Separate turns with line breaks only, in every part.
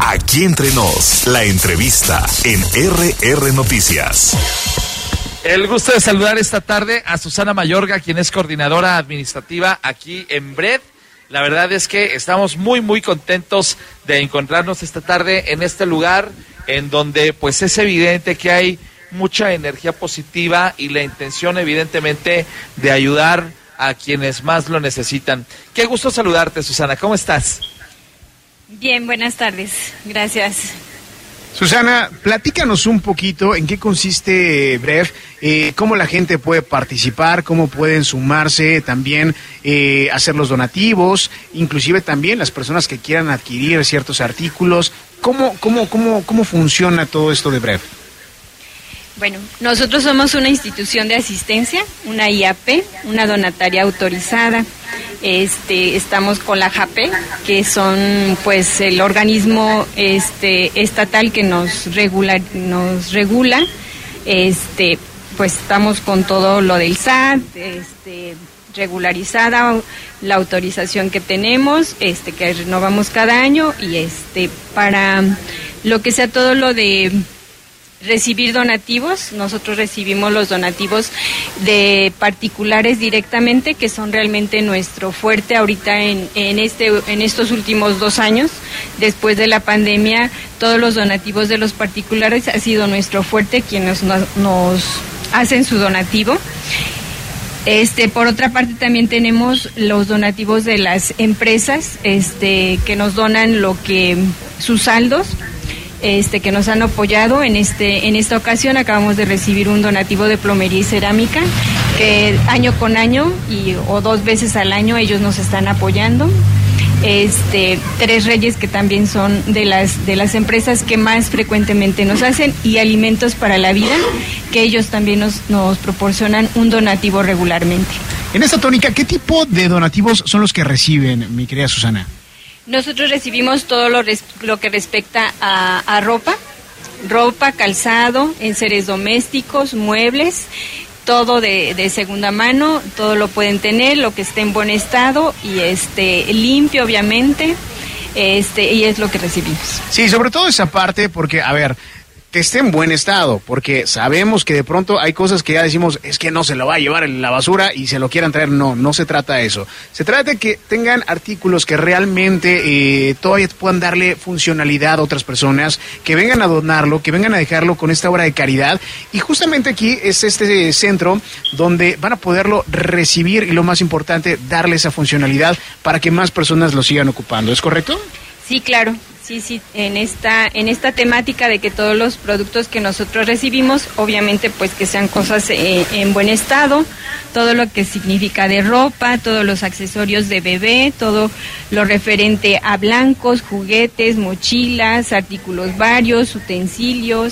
Aquí Entre Nos, la entrevista en RR Noticias.
El gusto de saludar esta tarde a Susana Mayorga, quien es coordinadora administrativa aquí en BRED. La verdad es que estamos muy contentos de encontrarnos esta tarde en este lugar en donde pues es evidente que hay mucha energía positiva y la intención evidentemente de ayudar a quienes más lo necesitan. Qué gusto saludarte, Susana, ¿cómo estás?
Bien, buenas tardes, gracias.
Susana, platícanos un poquito en qué consiste BRED, cómo la gente puede participar, cómo pueden sumarse, también hacer los donativos, inclusive también las personas que quieran adquirir ciertos artículos. ¿Cómo funciona todo esto de BRED?
Bueno, nosotros somos una institución de asistencia, una IAP, una donataria autorizada. Estamos con la JAPE, que son pues el organismo estatal que nos regula, pues estamos con todo lo del SAT, regularizada la autorización que tenemos, que renovamos cada año, y para lo que sea todo lo de recibir donativos, nosotros recibimos los donativos de particulares directamente, que son realmente nuestro fuerte ahorita en estos últimos 2 años. Después de la pandemia, todos los donativos de los particulares ha sido nuestro fuerte, quienes nos hacen su donativo. Por otra parte, también tenemos los donativos de las empresas, que nos donan sus saldos, que nos han apoyado. En esta ocasión acabamos de recibir un donativo de plomería y cerámica, que año con año o 2 veces al año ellos nos están apoyando. Tres Reyes, que también son de las empresas que más frecuentemente nos hacen, y Alimentos para la Vida, que ellos también nos proporcionan un donativo regularmente.
En esta tónica, ¿qué tipo de donativos son los que reciben, mi querida Susana?
Nosotros recibimos todo lo que respecta a ropa, calzado, enseres domésticos, muebles, todo de segunda mano, todo lo pueden tener, lo que esté en buen estado y limpio, obviamente, y es lo que recibimos.
Sí, sobre todo esa parte, porque, a ver, que esté en buen estado, porque sabemos que de pronto hay cosas que ya decimos, es que no se lo va a llevar en la basura y se lo quieran traer. No se trata de eso. Se trata de que tengan artículos que realmente todavía puedan darle funcionalidad a otras personas, que vengan a donarlo, que vengan a dejarlo con esta obra de caridad. Y justamente aquí es este centro donde van a poderlo recibir y, lo más importante, darle esa funcionalidad para que más personas lo sigan ocupando. ¿Es correcto?
Sí, claro. Sí, en esta temática de que todos los productos que nosotros recibimos, obviamente pues que sean cosas en buen estado, todo lo que significa de ropa, todos los accesorios de bebé, todo lo referente a blancos, juguetes, mochilas, artículos varios, utensilios,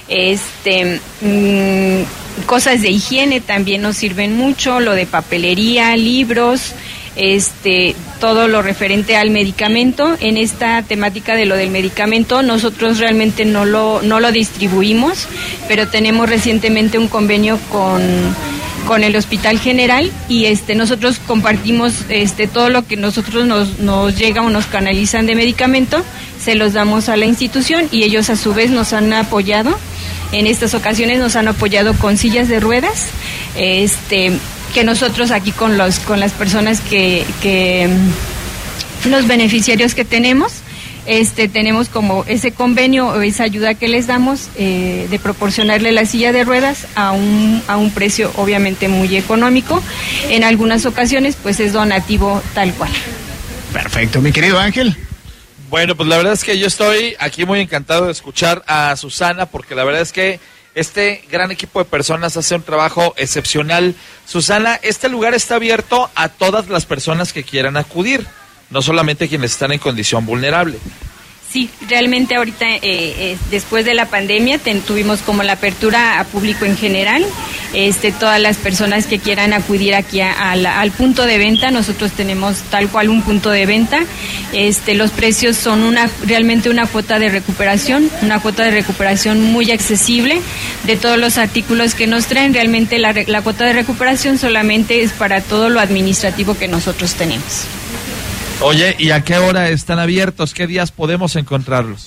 cosas de higiene también nos sirven mucho, lo de papelería, libros, todo lo referente al medicamento. En esta temática de lo del medicamento, nosotros realmente no lo distribuimos, pero tenemos recientemente un convenio con el Hospital General, y nosotros compartimos todo lo que nosotros nos llega o nos canalizan de medicamento, se los damos a la institución, y ellos a su vez nos han apoyado. En estas ocasiones nos han apoyado con sillas de ruedas, que nosotros aquí con las personas que los beneficiarios que tenemos como ese convenio o esa ayuda que les damos, de proporcionarle la silla de ruedas a un precio obviamente muy económico. En algunas ocasiones pues es donativo tal cual.
Perfecto, mi querido Ángel.
Bueno, pues la verdad es que yo estoy aquí muy encantado de escuchar a Susana, porque la verdad es que este gran equipo de personas hace un trabajo excepcional. Susana, este lugar está abierto a todas las personas que quieran acudir, no solamente quienes están en condición vulnerable.
Sí, realmente ahorita después de la pandemia tuvimos como la apertura a público en general, todas las personas que quieran acudir aquí al punto de venta. Nosotros tenemos tal cual un punto de venta. Los precios son realmente una cuota de recuperación muy accesible de todos los artículos que nos traen. Realmente la cuota de recuperación solamente es para todo lo administrativo que nosotros tenemos.
Oye, ¿y a qué hora están abiertos? ¿Qué días podemos encontrarlos?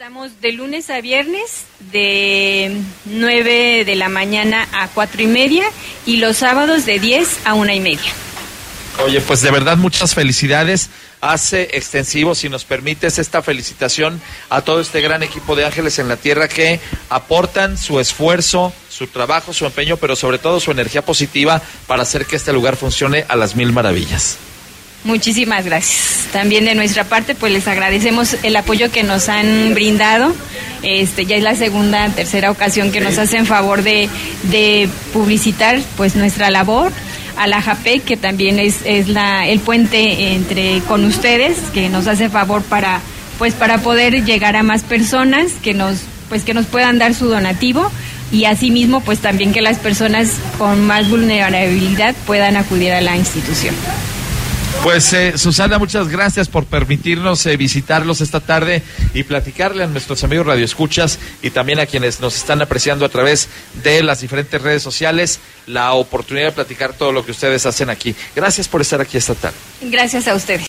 Estamos de lunes a viernes de 9 de la mañana a 4:30 y los sábados de 10 a 1:30.
Oye, pues de verdad muchas felicidades. Hace extensivo, si nos permites, esta felicitación a todo este gran equipo de Ángeles en la Tierra que aportan su esfuerzo, su trabajo, su empeño, pero sobre todo su energía positiva para hacer que este lugar funcione a las mil maravillas.
Muchísimas gracias. También de nuestra parte, pues les agradecemos el apoyo que nos han brindado. Ya es la segunda, tercera ocasión que nos hacen favor de publicitar pues nuestra labor. A la JAPEC, que también es el puente con ustedes, que nos hace favor para poder llegar a más personas que nos puedan dar su donativo, y asimismo pues también que las personas con más vulnerabilidad puedan acudir a la institución.
Pues Susana, muchas gracias por permitirnos visitarlos esta tarde y platicarle a nuestros amigos radioescuchas y también a quienes nos están apreciando a través de las diferentes redes sociales la oportunidad de platicar todo lo que ustedes hacen aquí. Gracias por estar aquí esta tarde.
Gracias a ustedes.